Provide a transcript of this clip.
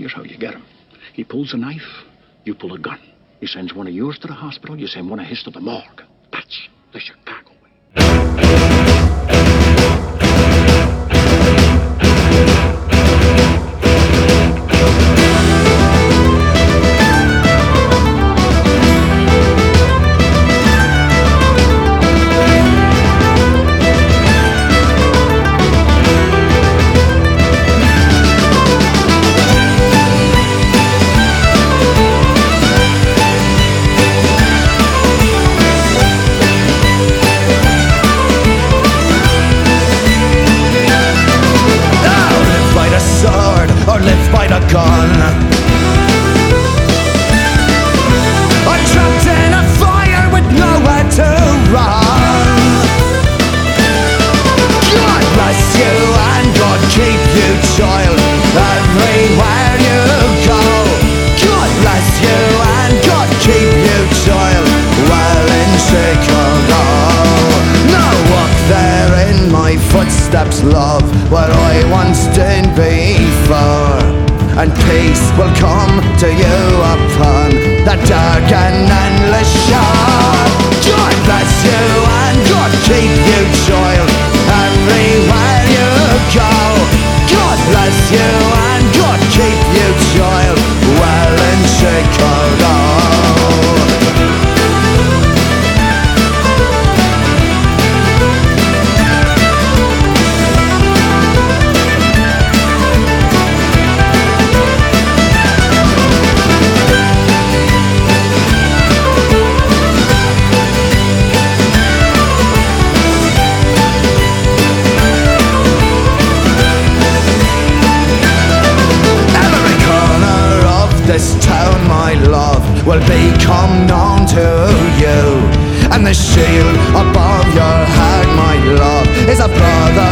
Here's how you get him. He pulls a knife, you pull a gun. He sends one of yours to the hospital, you send one of his to the morgue. That's the Chicago way. Or live by the gun. I'm trapped in a fire with nowhere to run. God bless you and God keep you, child, everywhere you go. God bless you and God keep you, child, well in Chicago. Now walk there in my footsteps, love, where I once did before, and peace will come to you upon that dark and endless shore. God bless you and God keep you, child, everywhere you go. God bless you and God keep you, child, well in Chicago. This town, my love, will become known to you, and the shield above your head, my love, is a brother